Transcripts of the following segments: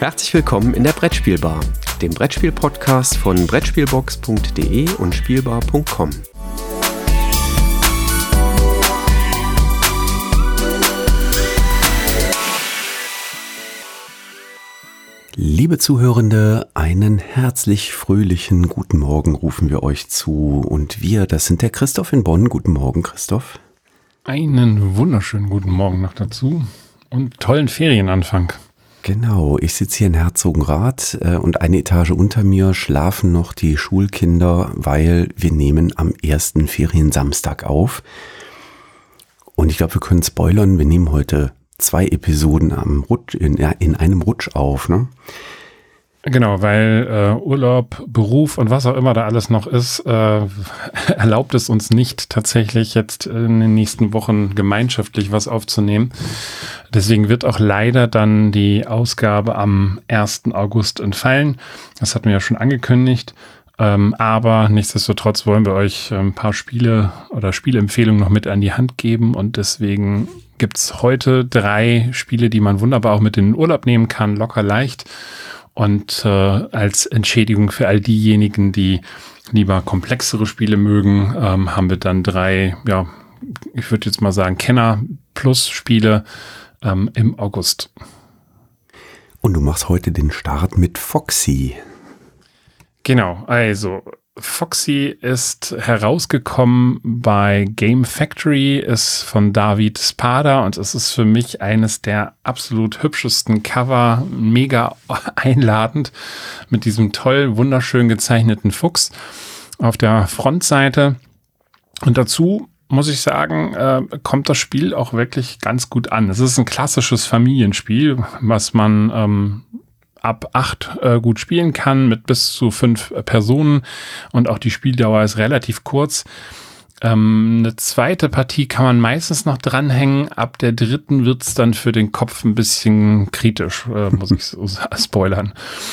Herzlich willkommen in der Brettspielbar, dem Brettspiel-Podcast von Brettspielbox.de und Spielbar.com. Liebe Zuhörende, einen herzlich fröhlichen guten Morgen rufen wir euch zu. Und wir, das sind der Christoph in Bonn. Guten Morgen, Christoph. Einen wunderschönen guten Morgen noch dazu und tollen Ferienanfang. Genau, ich sitze hier in Herzogenrath und eine Etage unter mir schlafen noch die Schulkinder, weil wir nehmen am ersten Feriensamstag auf. Und ich glaube, wir können spoilern, wir nehmen heute 2 Episoden in einem Rutsch auf, ne? Genau, weil Urlaub, Beruf und was auch immer da alles noch ist, erlaubt es uns nicht tatsächlich jetzt in den nächsten Wochen gemeinschaftlich was aufzunehmen. Deswegen wird auch leider dann die Ausgabe am 1. August entfallen. Das hatten wir ja schon angekündigt. Aber nichtsdestotrotz wollen wir euch ein paar Spiele oder Spieleempfehlungen noch mit an die Hand geben. Und deswegen gibt's heute 3 Spiele, die man wunderbar auch mit in den Urlaub nehmen kann, locker leicht. Und als Entschädigung für all diejenigen, die lieber komplexere Spiele mögen, haben wir dann 3, ja, ich würde jetzt mal sagen, Kenner-Plus-Spiele im August. Und du machst heute den Start mit Foxy. Genau, also Foxy ist herausgekommen bei Game Factory, ist von David Spada und es ist für mich eines der absolut hübschesten Cover, mega einladend mit diesem toll, wunderschön gezeichneten Fuchs auf der Frontseite. Und dazu muss ich sagen, kommt das Spiel auch wirklich ganz gut an. Es ist ein klassisches Familienspiel, was man ab 8 gut spielen kann mit bis zu 5 Personen und auch die Spieldauer ist relativ kurz. Eine zweite Partie kann man meistens noch dranhängen. Ab der 3. wird es dann für den Kopf ein bisschen kritisch, muss ich so spoilern.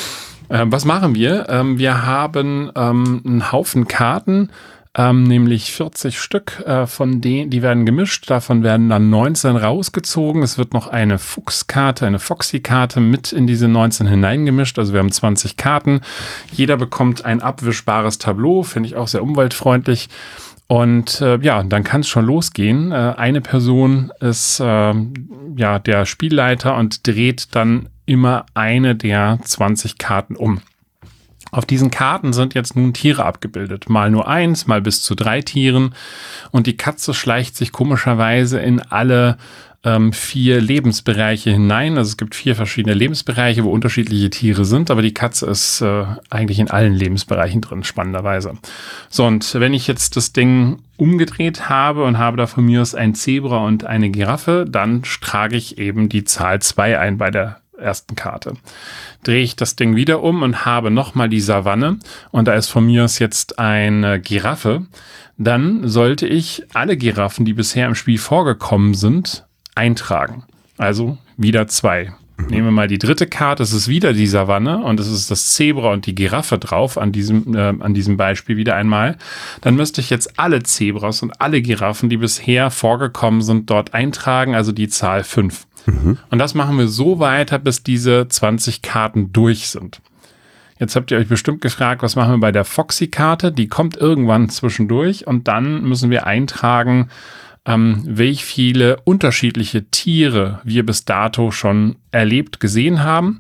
Was machen wir? Wir haben einen Haufen Karten, nämlich 40 Stück, von denen, die werden gemischt, davon werden dann 19 rausgezogen. Es wird noch eine Fuchskarte, eine Foxy-Karte mit in diese 19 hineingemischt, also wir haben 20 Karten. Jeder bekommt ein abwischbares Tableau, finde ich auch sehr umweltfreundlich. Und ja, dann kann es schon losgehen. Eine Person ist ja der Spielleiter und dreht dann immer eine der 20 Karten um. Auf diesen Karten sind jetzt nun Tiere abgebildet. Mal nur 1, mal bis zu 3 Tieren. Und die Katze schleicht sich komischerweise in alle 4 Lebensbereiche hinein. Also es gibt 4 verschiedene Lebensbereiche, wo unterschiedliche Tiere sind. Aber die Katze ist eigentlich in allen Lebensbereichen drin, spannenderweise. So, und wenn ich jetzt das Ding umgedreht habe und habe da von mir aus ein Zebra und eine Giraffe, dann trage ich eben die Zahl 2 ein bei der ersten Karte. Drehe ich das Ding wieder um und habe nochmal die Savanne und da ist von mir aus jetzt eine Giraffe, dann sollte ich alle Giraffen, die bisher im Spiel vorgekommen sind, eintragen. Also wieder 2. Nehmen wir mal die 3. Karte, es ist wieder die Savanne und es ist das Zebra und die Giraffe drauf, an diesem Beispiel wieder einmal. Dann müsste ich jetzt alle Zebras und alle Giraffen, die bisher vorgekommen sind, dort eintragen, also die Zahl 5. Und das machen wir so weiter, bis diese 20 Karten durch sind. Jetzt habt ihr euch bestimmt gefragt, was machen wir bei der Foxy-Karte? Die kommt irgendwann zwischendurch und dann müssen wir eintragen, welch viele unterschiedliche Tiere wir bis dato schon erlebt, gesehen haben.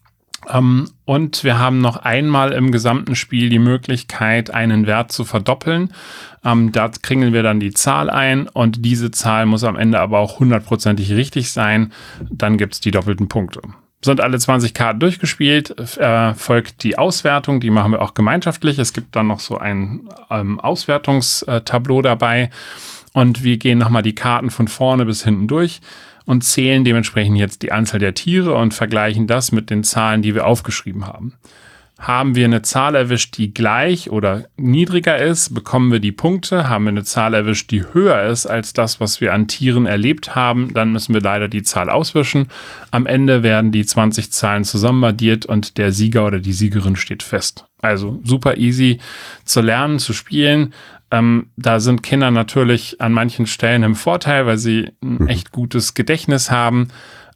Und wir haben noch einmal im gesamten Spiel die Möglichkeit, einen Wert zu verdoppeln. Da kringeln wir dann die Zahl ein und diese Zahl muss am Ende aber auch 100%ig richtig sein. Dann gibt es die doppelten Punkte. Sind alle 20 Karten durchgespielt, folgt die Auswertung, die machen wir auch gemeinschaftlich. Es gibt dann noch so ein Auswertungstableau dabei und wir gehen nochmal die Karten von vorne bis hinten durch und zählen dementsprechend jetzt die Anzahl der Tiere und vergleichen das mit den Zahlen, die wir aufgeschrieben haben. Haben wir eine Zahl erwischt, die gleich oder niedriger ist, bekommen wir die Punkte. Haben wir eine Zahl erwischt, die höher ist als das, was wir an Tieren erlebt haben, dann müssen wir leider die Zahl auswischen. Am Ende werden die 20 Zahlen zusammenaddiert und der Sieger oder die Siegerin steht fest. Also super easy zu lernen, zu spielen. Da sind Kinder natürlich an manchen Stellen im Vorteil, weil sie ein echt gutes Gedächtnis haben.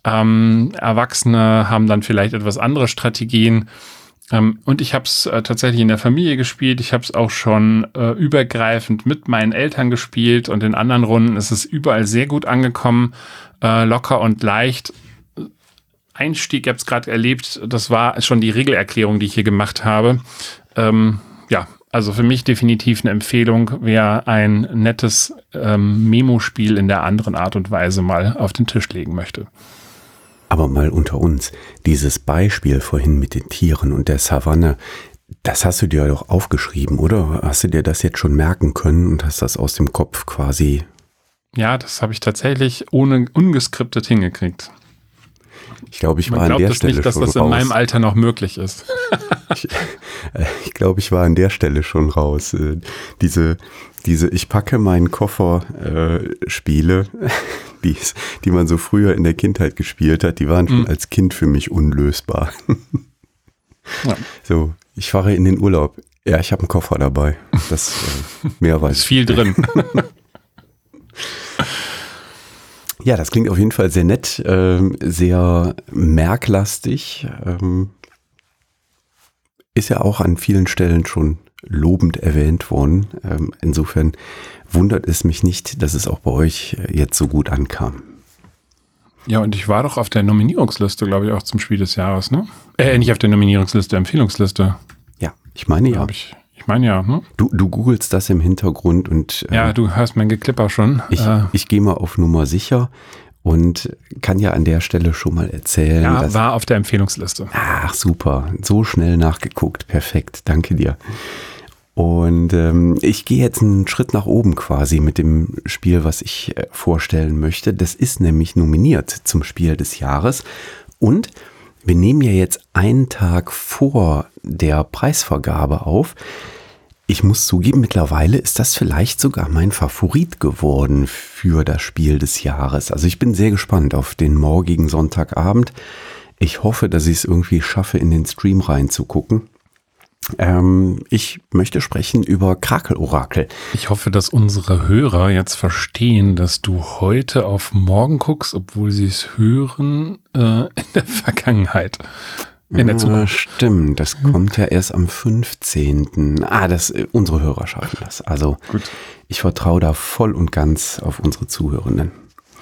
Erwachsene haben dann vielleicht etwas andere Strategien. Und ich habe es tatsächlich in der Familie gespielt. Ich habe es auch schon übergreifend mit meinen Eltern gespielt. Und in anderen Runden ist es überall sehr gut angekommen. Locker und leicht. Einstieg, ich habe es gerade erlebt, das war schon die Regelerklärung, die ich hier gemacht habe. Also für mich definitiv eine Empfehlung, wer ein nettes Memo-Spiel in der anderen Art und Weise mal auf den Tisch legen möchte. Aber mal unter uns, dieses Beispiel vorhin mit den Tieren und der Savanne, das hast du dir doch aufgeschrieben, oder? Hast du dir das jetzt schon merken können und hast das aus dem Kopf quasi? Ja, das habe ich tatsächlich ungeskriptet hingekriegt. Ich glaube, ich war an der Stelle schon raus. Dass das in meinem Alter noch möglich ist. Ich glaube, ich war an der Stelle schon raus. Diese ich packe meinen Koffer Spiele, die man so früher in der Kindheit gespielt hat, die waren schon als Kind für mich unlösbar. Ja. So, ich fahre in den Urlaub. Ja, ich habe einen Koffer dabei. Das mehr weiß ich. Ist viel drin. Ja, das klingt auf jeden Fall sehr nett, sehr merklastig. Ist ja auch an vielen Stellen schon lobend erwähnt worden. Insofern wundert es mich nicht, dass es auch bei euch jetzt so gut ankam. Ja, und ich war doch auf der Nominierungsliste, glaube ich, auch zum Spiel des Jahres, ne? Nicht auf der Nominierungsliste, Empfehlungsliste. Ja, ich meine ja. Ich meine ja. Hm? Du googelst das im Hintergrund und ja, du hörst mein Geklipper schon. Ich gehe mal auf Nummer sicher und kann ja an der Stelle schon mal erzählen. Ja, war auf der Empfehlungsliste. Ach, super. So schnell nachgeguckt. Perfekt. Danke dir. Und ich gehe jetzt einen Schritt nach oben quasi mit dem Spiel, was ich vorstellen möchte. Das ist nämlich nominiert zum Spiel des Jahres. Und wir nehmen ja jetzt einen Tag vor der Preisvergabe auf. Ich muss zugeben, mittlerweile ist das vielleicht sogar mein Favorit geworden für das Spiel des Jahres. Also ich bin sehr gespannt auf den morgigen Sonntagabend. Ich hoffe, dass ich es irgendwie schaffe, in den Stream reinzugucken. Ich möchte sprechen über Krakel-Orakel. Ich hoffe, dass unsere Hörer jetzt verstehen, dass du heute auf morgen guckst, obwohl sie es hören in der Vergangenheit. In der Zukunft. Stimmt, das kommt ja erst am 15. Unsere Hörer schaffen das. Also gut. Ich vertraue da voll und ganz auf unsere Zuhörenden.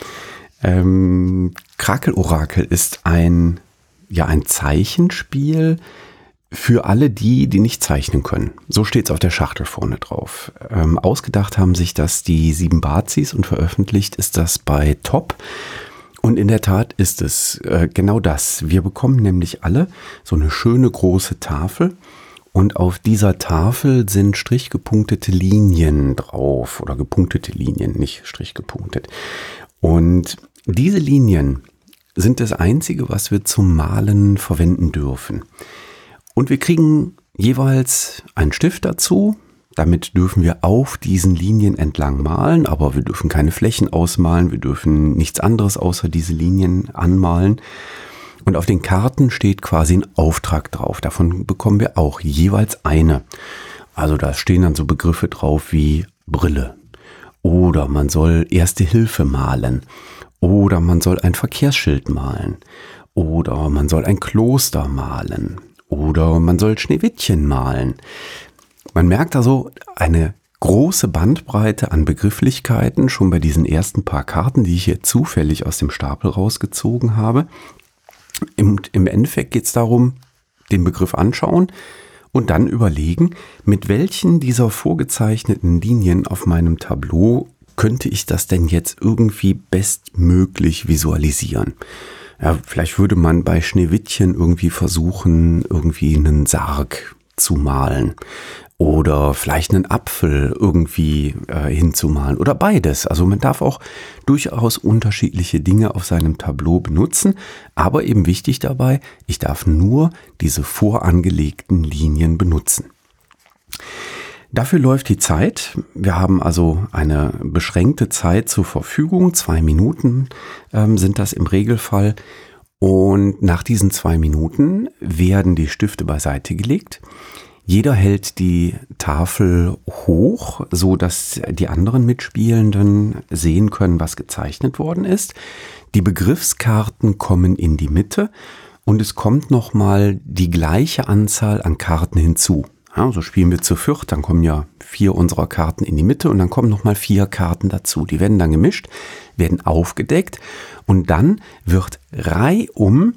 Krakel-Orakel ist ein Zeichenspiel für alle die nicht zeichnen können. So steht es auf der Schachtel vorne drauf. Ausgedacht haben sich das die 7 Bazis und veröffentlicht ist das bei Top. Und in der Tat ist es genau das. Wir bekommen nämlich alle so eine schöne große Tafel und auf dieser Tafel sind strichgepunktete Linien drauf oder gepunktete Linien, nicht strichgepunktet. Und diese Linien sind das Einzige, was wir zum Malen verwenden dürfen. Und wir kriegen jeweils einen Stift dazu. Damit dürfen wir auf diesen Linien entlang malen, aber wir dürfen keine Flächen ausmalen, wir dürfen nichts anderes außer diese Linien anmalen. Und auf den Karten steht quasi ein Auftrag drauf. Davon bekommen wir auch jeweils eine. Also da stehen dann so Begriffe drauf wie Brille. Oder man soll Erste Hilfe malen. Oder man soll ein Verkehrsschild malen. Oder man soll ein Kloster malen. Oder man soll Schneewittchen malen. Man merkt also eine große Bandbreite an Begrifflichkeiten schon bei diesen ersten paar Karten, die ich hier zufällig aus dem Stapel rausgezogen habe. Im Endeffekt geht es darum, den Begriff anschauen und dann überlegen, mit welchen dieser vorgezeichneten Linien auf meinem Tableau könnte ich das denn jetzt irgendwie bestmöglich visualisieren. Ja, vielleicht würde man bei Schneewittchen irgendwie versuchen, irgendwie einen Sarg zu malen. Oder vielleicht einen Apfel irgendwie hinzumalen oder beides. Also man darf auch durchaus unterschiedliche Dinge auf seinem Tableau benutzen, aber eben wichtig dabei, ich darf nur diese vorangelegten Linien benutzen. Dafür läuft die Zeit. Wir haben also eine beschränkte Zeit zur Verfügung. 2 Minuten sind das im Regelfall. Und nach diesen 2 Minuten werden die Stifte beiseite gelegt. Jeder hält die Tafel hoch, so dass die anderen Mitspielenden sehen können, was gezeichnet worden ist. Die Begriffskarten kommen in die Mitte und es kommt nochmal die gleiche Anzahl an Karten hinzu. Ja, so spielen wir zu viert, dann kommen ja 4 unserer Karten in die Mitte und dann kommen nochmal 4 Karten dazu. Die werden dann gemischt, werden aufgedeckt und dann wird reihum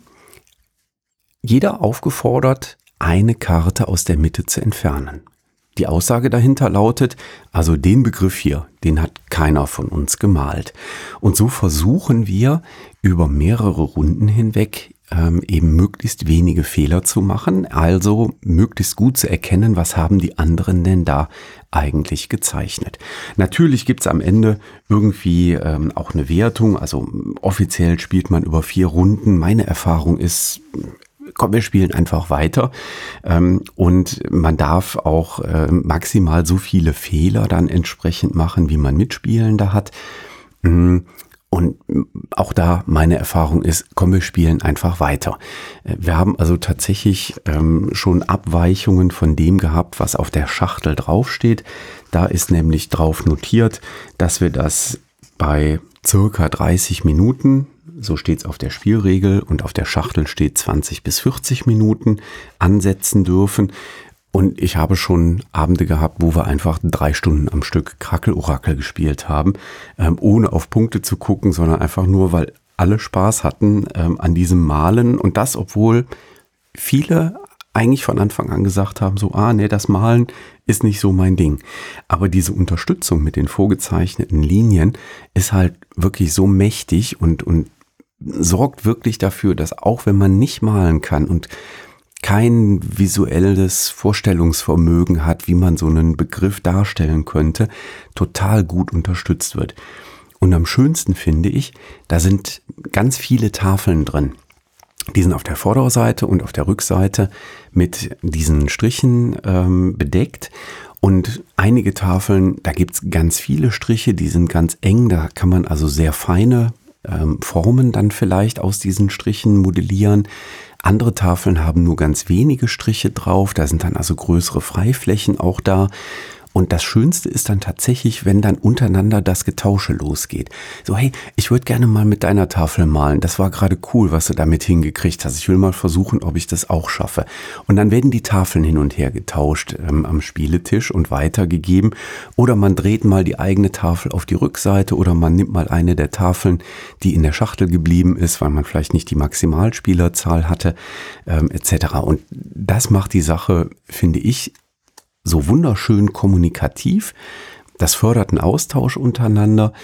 jeder aufgefordert, eine Karte aus der Mitte zu entfernen. Die Aussage dahinter lautet, also den Begriff hier, den hat keiner von uns gemalt. Und so versuchen wir über mehrere Runden hinweg eben möglichst wenige Fehler zu machen, also möglichst gut zu erkennen, was haben die anderen denn da eigentlich gezeichnet. Natürlich gibt es am Ende irgendwie auch eine Wertung, also offiziell spielt man über 4 Runden. Meine Erfahrung ist, komm, wir spielen einfach weiter und man darf auch maximal so viele Fehler dann entsprechend machen, wie man Mitspielende hat. Und auch da meine Erfahrung ist, komm, wir spielen einfach weiter. Wir haben also tatsächlich schon Abweichungen von dem gehabt, was auf der Schachtel draufsteht. Da ist nämlich drauf notiert, dass wir das bei circa 30 Minuten, so steht es auf der Spielregel und auf der Schachtel steht 20 bis 40 Minuten, ansetzen dürfen. Und ich habe schon Abende gehabt, wo wir einfach 3 Stunden am Stück Krackel-Orakel gespielt haben, ohne auf Punkte zu gucken, sondern einfach nur, weil alle Spaß hatten an diesem Malen. Und das, obwohl viele eigentlich von Anfang an gesagt haben, so, nee, das Malen ist nicht so mein Ding. Aber diese Unterstützung mit den vorgezeichneten Linien ist halt wirklich so mächtig und sorgt wirklich dafür, dass auch wenn man nicht malen kann und kein visuelles Vorstellungsvermögen hat, wie man so einen Begriff darstellen könnte, total gut unterstützt wird. Und am schönsten finde ich, da sind ganz viele Tafeln drin. Die sind auf der Vorderseite und auf der Rückseite mit diesen Strichen bedeckt. Und einige Tafeln, da gibt's ganz viele Striche, die sind ganz eng. Da kann man also sehr feine Formen dann vielleicht aus diesen Strichen modellieren. Andere Tafeln haben nur ganz wenige Striche drauf. Da sind dann also größere Freiflächen auch da. Und das Schönste ist dann tatsächlich, wenn dann untereinander das Getausche losgeht. So, hey, ich würde gerne mal mit deiner Tafel malen. Das war gerade cool, was du damit hingekriegt hast. Ich will mal versuchen, ob ich das auch schaffe. Und dann werden die Tafeln hin und her getauscht am Spieletisch und weitergegeben. Oder man dreht mal die eigene Tafel auf die Rückseite oder man nimmt mal eine der Tafeln, die in der Schachtel geblieben ist, weil man vielleicht nicht die Maximalspielerzahl hatte, etc. Und das macht die Sache, finde ich, so wunderschön kommunikativ. Das fördert einen Austausch untereinander.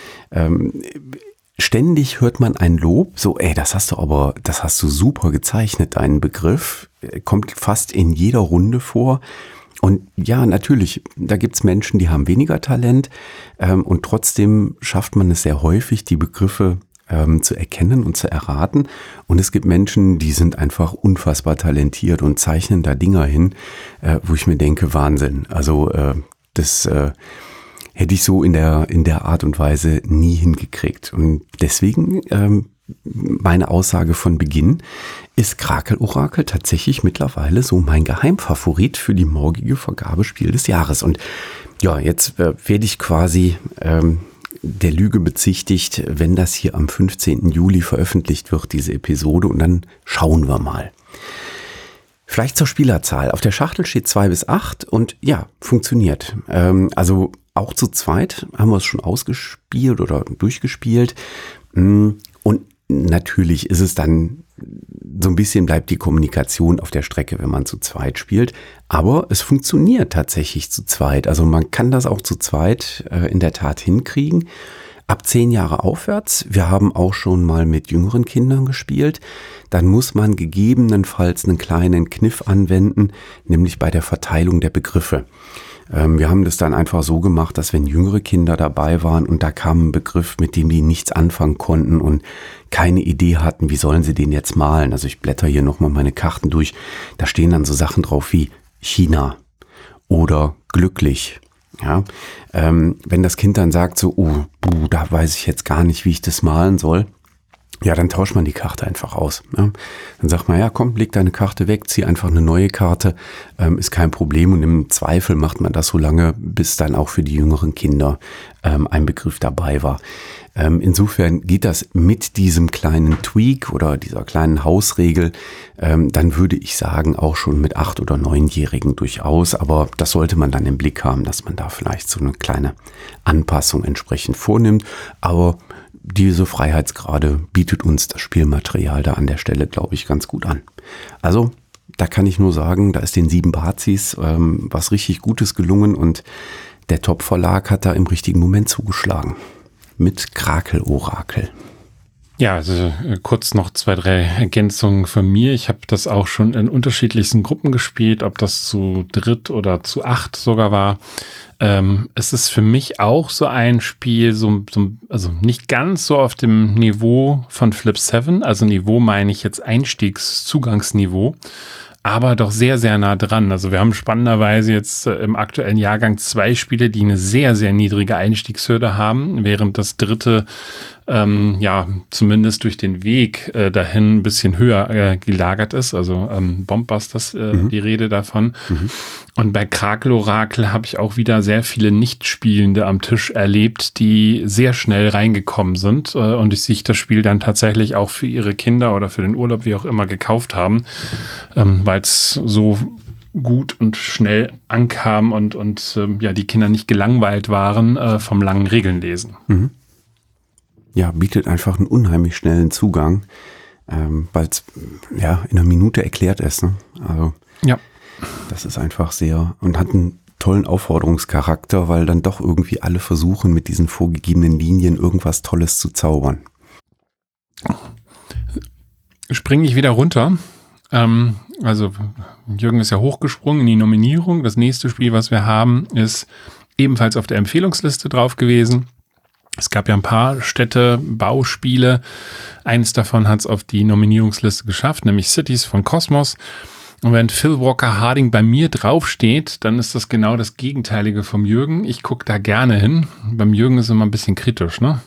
Ständig hört man ein Lob, so, das hast du super gezeichnet, deinen Begriff. Kommt fast in jeder Runde vor. Und ja, natürlich, da gibt's Menschen, die haben weniger Talent und trotzdem schafft man es sehr häufig, die Begriffe zu erkennen und zu erraten. Und es gibt Menschen, die sind einfach unfassbar talentiert und zeichnen da Dinger hin, wo ich mir denke, Wahnsinn. Also das hätte ich so in der Art und Weise nie hingekriegt. Und deswegen meine Aussage von Beginn, ist Krackel-Orakel tatsächlich mittlerweile so mein Geheimfavorit für die morgige Vergabespiel des Jahres. Und ja, jetzt werde ich quasi der Lüge bezichtigt, wenn das hier am 15. Juli veröffentlicht wird, diese Episode, und dann schauen wir mal. Vielleicht zur Spielerzahl. Auf der Schachtel steht 2 bis 8 und ja, funktioniert. Also auch zu zweit haben wir es schon ausgespielt oder durchgespielt. Und natürlich ist es dann so ein bisschen, bleibt die Kommunikation auf der Strecke, wenn man zu zweit spielt. Aber es funktioniert tatsächlich zu zweit. Also man kann das auch zu zweit in der Tat hinkriegen. Ab 10 Jahre aufwärts. Wir haben auch schon mal mit jüngeren Kindern gespielt. Dann muss man gegebenenfalls einen kleinen Kniff anwenden, nämlich bei der Verteilung der Begriffe. Wir haben das dann einfach so gemacht, dass wenn jüngere Kinder dabei waren und da kam ein Begriff, mit dem die nichts anfangen konnten und keine Idee hatten, wie sollen sie den jetzt malen. Also ich blätter hier nochmal meine Karten durch. Da stehen dann so Sachen drauf wie China oder glücklich. Ja, wenn das Kind dann sagt so, da weiß ich jetzt gar nicht, wie ich das malen soll, Ja, dann tauscht man die Karte einfach aus. Ja. Dann sagt man, ja komm, leg deine Karte weg, zieh einfach eine neue Karte, ist kein Problem. Und im Zweifel macht man das so lange, bis dann auch für die jüngeren Kinder ein Begriff dabei war. Insofern geht das mit diesem kleinen Tweak oder dieser kleinen Hausregel, dann würde ich sagen, auch schon mit 8- oder 9-Jährigen durchaus. Aber das sollte man dann im Blick haben, dass man da vielleicht so eine kleine Anpassung entsprechend vornimmt. Aber diese Freiheitsgrade bietet uns das Spielmaterial da an der Stelle, glaube ich, ganz gut an. Also, da kann ich nur sagen, da ist den 7 Bazis was richtig Gutes gelungen und der Top-Verlag hat da im richtigen Moment zugeschlagen. Mit Krakel-Orakel. Ja, also kurz noch 2, 3 Ergänzungen von mir. Ich habe das auch schon in unterschiedlichsten Gruppen gespielt, ob das zu 3 oder zu 8 sogar war. Es ist für mich auch so ein Spiel, also nicht ganz so auf dem Niveau von Flip 7, also Niveau meine ich jetzt Einstiegszugangsniveau, aber doch sehr, sehr nah dran. Also wir haben spannenderweise jetzt im aktuellen Jahrgang 2 Spiele, die eine sehr, sehr niedrige Einstiegshürde haben, während das dritte zumindest durch den Weg dahin ein bisschen höher gelagert ist. Also Bombbusters, die Rede davon. Mhm. Und bei Krakel-Orakel habe ich auch wieder sehr viele Nichtspielende am Tisch erlebt, die sehr schnell reingekommen sind und sich das Spiel dann tatsächlich auch für ihre Kinder oder für den Urlaub, wie auch immer, gekauft haben, weil es so gut und schnell ankam und die Kinder nicht gelangweilt waren vom langen Regelnlesen. Mhm. Ja, bietet einfach einen unheimlich schnellen Zugang, weil es in einer Minute erklärt ist. Ne? Also ja. Das ist einfach sehr und hat einen tollen Aufforderungscharakter, weil dann doch irgendwie alle versuchen, mit diesen vorgegebenen Linien irgendwas Tolles zu zaubern. Springe ich wieder runter. Also Jürgen ist ja hochgesprungen in die Nominierung. Das nächste Spiel, was wir haben, ist ebenfalls auf der Empfehlungsliste drauf gewesen. Es gab ja ein paar Städtebauspiele. Eins davon hat es auf die Nominierungsliste geschafft, nämlich Cities von Kosmos. Und wenn Phil Walker Harding bei mir draufsteht, dann ist das genau das Gegenteilige vom Jürgen. Ich gucke da gerne hin. Beim Jürgen ist es immer ein bisschen kritisch, ne?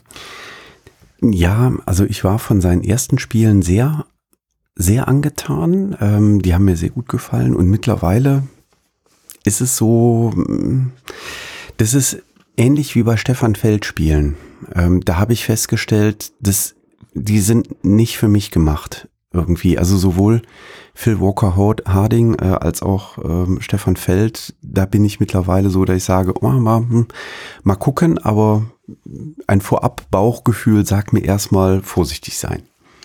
Ja, also ich war von seinen ersten Spielen sehr, sehr angetan. Die haben mir sehr gut gefallen. Und mittlerweile ist es so, das ist ähnlich wie bei Stefan Feld Spielen. Da habe ich festgestellt, die sind nicht für mich gemacht irgendwie. Also sowohl Phil Walker Harding als auch Stefan Feld, da bin ich mittlerweile so, dass ich sage, mal gucken, aber ein Vorab-Bauchgefühl sagt mir erstmal vorsichtig sein.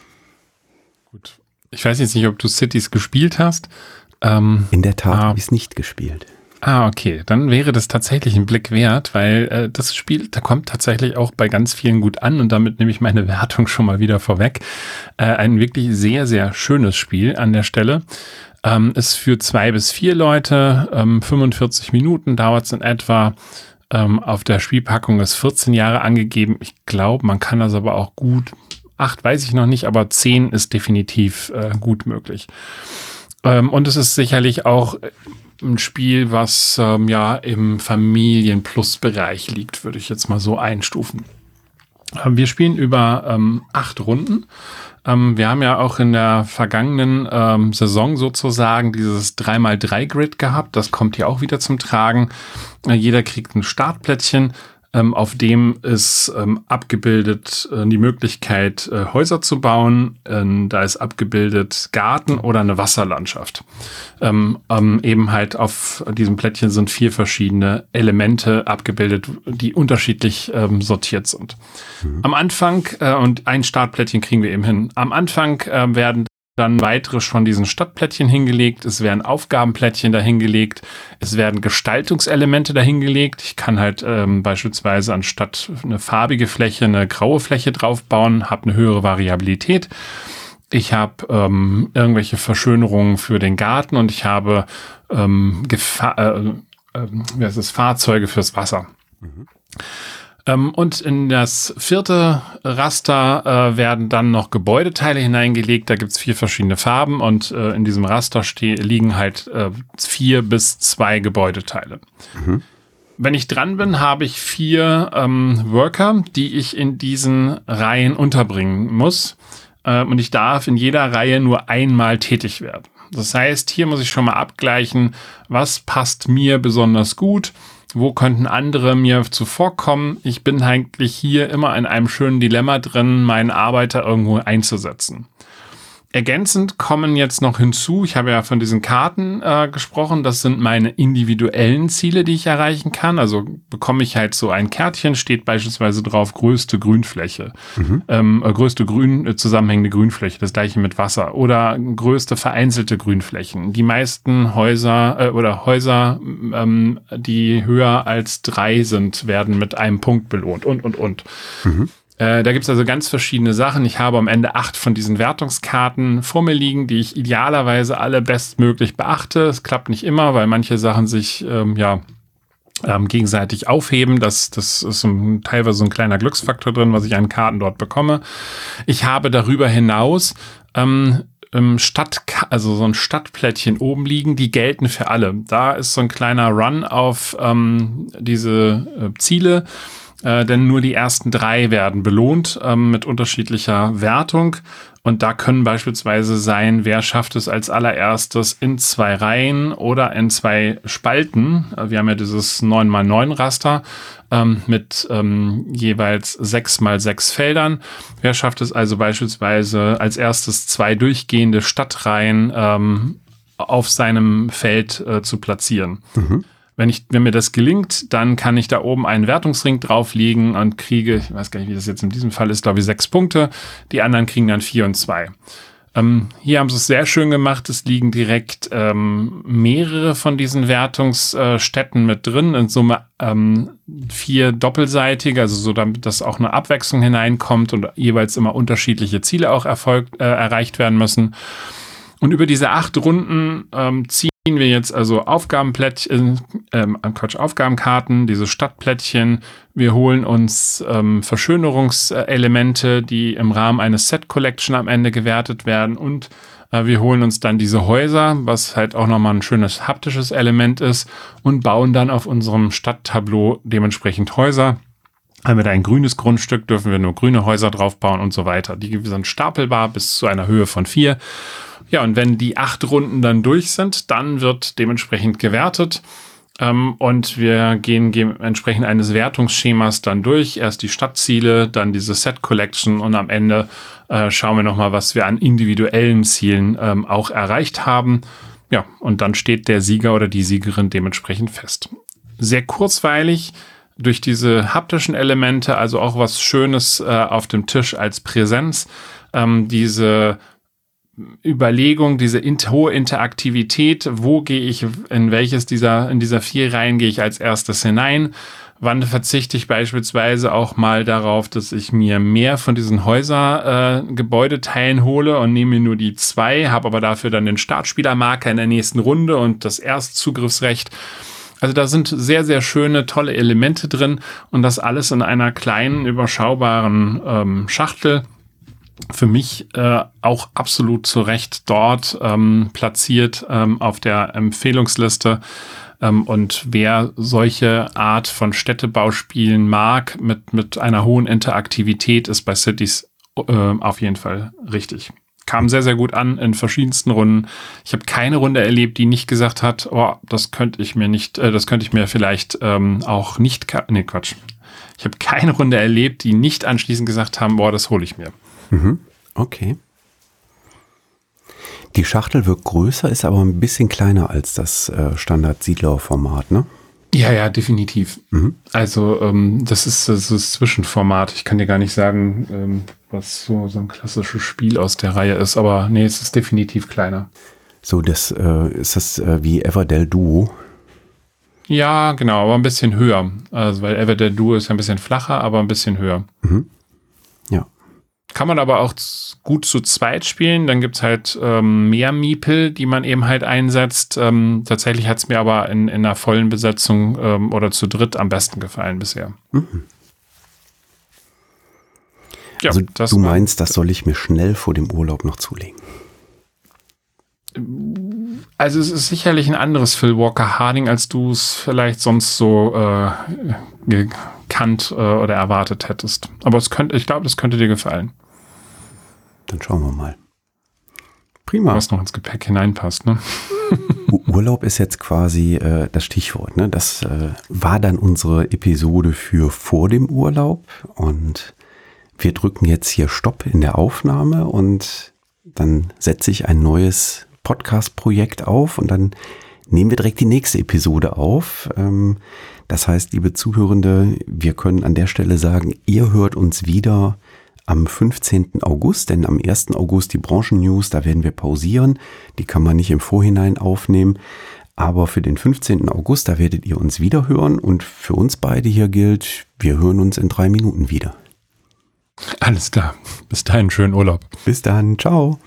Gut. Ich weiß jetzt nicht, ob du Cities gespielt hast. In der Tat habe ich es nicht gespielt. Okay. Dann wäre das tatsächlich ein Blick wert, weil das Spiel, da kommt tatsächlich auch bei ganz vielen gut an und damit nehme ich meine Wertung schon mal wieder vorweg. Ein wirklich sehr, sehr schönes Spiel an der Stelle. Ist für 2 bis 4 Leute, 45 Minuten dauert es in etwa. Auf der Spielpackung ist 14 Jahre angegeben. Ich glaube, man kann das aber auch gut, 8 weiß ich noch nicht, aber 10 ist definitiv gut möglich. Und es ist sicherlich auch ein Spiel, was im Familien-Plus-Bereich liegt, würde ich jetzt mal so einstufen. Wir spielen über 8 Runden. Wir haben ja auch in der vergangenen Saison sozusagen dieses 3x3-Grid gehabt. Das kommt hier auch wieder zum Tragen. Jeder kriegt ein Startplättchen. Auf dem ist abgebildet die Möglichkeit, Häuser zu bauen. Da ist abgebildet Garten oder eine Wasserlandschaft. Eben halt auf diesem Plättchen sind 4 verschiedene Elemente abgebildet, die unterschiedlich sortiert sind. Mhm. Am Anfang, und ein Startplättchen kriegen wir eben hin, am Anfang werden dann weitere von diesen Stadtplättchen hingelegt. Es werden Aufgabenplättchen dahingelegt. Es werden Gestaltungselemente dahingelegt. Ich kann halt beispielsweise anstatt eine farbige Fläche eine graue Fläche draufbauen, habe eine höhere Variabilität. Ich habe irgendwelche Verschönerungen für den Garten und ich habe Fahrzeuge fürs Wasser. Mhm. Und in das 4. Raster werden dann noch Gebäudeteile hineingelegt. Da gibt es 4 verschiedene Farben und in diesem Raster liegen halt 4 bis 2 Gebäudeteile. Mhm. Wenn ich dran bin, habe ich 4 Worker, die ich in diesen Reihen unterbringen muss. Und ich darf in jeder Reihe nur einmal tätig werden. Das heißt, hier muss ich schon mal abgleichen, was passt mir besonders gut, wo könnten andere mir zuvorkommen. Ich bin eigentlich hier immer in einem schönen Dilemma drin, meinen Arbeiter irgendwo einzusetzen. Ergänzend kommen jetzt noch hinzu, ich habe ja von diesen Karten gesprochen, das sind meine individuellen Ziele, die ich erreichen kann. Also bekomme ich halt so ein Kärtchen, steht beispielsweise drauf größte Grünfläche, größte zusammenhängende Grünfläche, das gleiche mit Wasser oder größte vereinzelte Grünflächen. Die meisten Häuser die höher als 3 sind, werden mit einem Punkt belohnt und. Da gibt es also ganz verschiedene Sachen. Ich habe am Ende 8 von diesen Wertungskarten vor mir liegen, die ich idealerweise alle bestmöglich beachte. Es klappt nicht immer, weil manche Sachen sich gegenseitig aufheben. Das ist teilweise so ein kleiner Glücksfaktor drin, was ich an Karten dort bekomme. Ich habe darüber hinaus so ein Stadtplättchen oben liegen, die gelten für alle. Da ist so ein kleiner Run auf diese Ziele. Denn nur die ersten 3 werden belohnt mit unterschiedlicher Wertung. Und da können beispielsweise sein, wer schafft es als allererstes in 2 Reihen oder in 2 Spalten. Wir haben ja dieses 9x9 Raster mit jeweils 6x6 Feldern. Wer schafft es also beispielsweise als erstes 2 durchgehende Stadtreihen auf seinem Feld zu platzieren? Wenn mir das gelingt, dann kann ich da oben einen Wertungsring drauflegen und kriege, ich weiß gar nicht, wie das jetzt in diesem Fall ist, glaube ich 6 Punkte. Die anderen kriegen dann 4 und 2. Hier haben sie es sehr schön gemacht. Es liegen direkt mehrere von diesen Wertungsstätten mit drin. In Summe 4 doppelseitige, also so, damit dass auch eine Abwechslung hineinkommt und jeweils immer unterschiedliche Ziele auch erreicht werden müssen. Und über diese 8 Runden ziehen wir jetzt also Aufgabenkarten, diese Stadtplättchen. Wir holen uns Verschönerungselemente, die im Rahmen eines Set Collection am Ende gewertet werden. Und wir holen uns dann diese Häuser, was halt auch nochmal ein schönes haptisches Element ist, und bauen dann auf unserem Stadttableau dementsprechend Häuser. Haben wir da ein grünes Grundstück, dürfen wir nur grüne Häuser draufbauen und so weiter. Die sind stapelbar bis zu einer Höhe von 4. Ja, und wenn die 8 Runden dann durch sind, dann wird dementsprechend gewertet. Und wir gehen entsprechend eines Wertungsschemas dann durch. Erst die Stadtziele, dann diese Set Collection und am Ende schauen wir nochmal, was wir an individuellen Zielen auch erreicht haben. Ja, und dann steht der Sieger oder die Siegerin dementsprechend fest. Sehr kurzweilig. Durch diese haptischen Elemente, also auch was Schönes auf dem Tisch als Präsenz, diese Überlegung, diese hohe Interaktivität, wo gehe ich, in dieser 4 Reihen gehe ich als erstes hinein, wann verzichte ich beispielsweise auch mal darauf, dass ich mir mehr von diesen Gebäudeteilen hole und nehme mir nur die 2, habe aber dafür dann den Startspielermarker in der nächsten Runde und das Erstzugriffsrecht. Also da sind sehr, sehr schöne, tolle Elemente drin und das alles in einer kleinen, überschaubaren Schachtel. Für mich auch absolut zu Recht dort platziert auf der Empfehlungsliste. Und wer solche Art von Städtebauspielen mag, mit einer hohen Interaktivität, ist bei Cities auf jeden Fall richtig. Kam sehr, sehr gut an in verschiedensten Runden. Ich habe keine Runde erlebt, die nicht gesagt hat, oh, das könnte ich mir vielleicht auch nicht, nee, Quatsch. Ich habe keine Runde erlebt, die nicht anschließend gesagt haben, boah, das hole ich mir. Okay. Die Schachtel wirkt größer, ist aber ein bisschen kleiner als das Standard-Siedler-Format, ne? Ja, definitiv. Also das ist das Zwischenformat. Ich kann dir gar nicht sagen, was so ein klassisches Spiel aus der Reihe ist, aber nee, es ist definitiv kleiner. So, das ist das wie Everdell Duo? Ja, genau, aber ein bisschen höher. Also, weil Everdell Duo ist ja ein bisschen flacher, aber ein bisschen höher. Ja. Kann man aber auch gut zu zweit spielen. Dann gibt es halt mehr Miepel, die man eben halt einsetzt. Tatsächlich hat es mir aber in einer vollen Besetzung oder zu dritt am besten gefallen bisher. Ja, also du meinst, das soll ich mir schnell vor dem Urlaub noch zulegen? Also es ist sicherlich ein anderes Phil Walker Harding, als du es vielleicht sonst so gekannt oder erwartet hättest. Aber ich glaube, das könnte dir gefallen. Dann schauen wir mal. Prima. Was noch ins Gepäck hineinpasst, ne? Urlaub ist jetzt quasi das Stichwort, ne? Das war dann unsere Episode für vor dem Urlaub und wir drücken jetzt hier Stopp in der Aufnahme und dann setze ich ein neues Podcast-Projekt auf und dann nehmen wir direkt die nächste Episode auf. Das heißt, liebe Zuhörende, wir können an der Stelle sagen, ihr hört uns wieder am 15. August, denn am 1. August die Branchen-News, da werden wir pausieren. Die kann man nicht im Vorhinein aufnehmen. Aber für den 15. August, da werdet ihr uns wieder hören. Und für uns beide hier gilt, wir hören uns in 3 Minuten wieder. Alles klar. Bis dahin, schönen Urlaub. Bis dann. Ciao.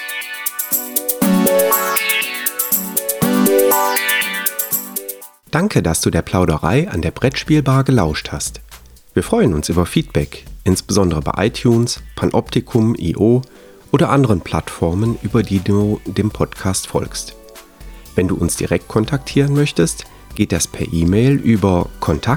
Danke, dass du der Plauderei an der Brettspielbar gelauscht hast. Wir freuen uns über Feedback, insbesondere bei iTunes, Panoptikum, IO oder anderen Plattformen, über die du dem Podcast folgst. Wenn du uns direkt kontaktieren möchtest, geht das per E-Mail über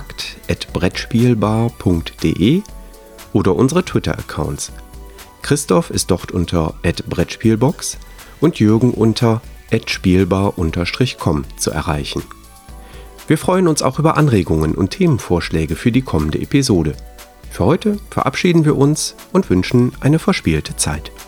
kontakt@brettspielbar.de oder unsere Twitter-Accounts. Christoph ist dort unter @Brettspielbox und Jürgen unter @spielbar_com zu erreichen. Wir freuen uns auch über Anregungen und Themenvorschläge für die kommende Episode. Für heute verabschieden wir uns und wünschen eine verspielte Zeit.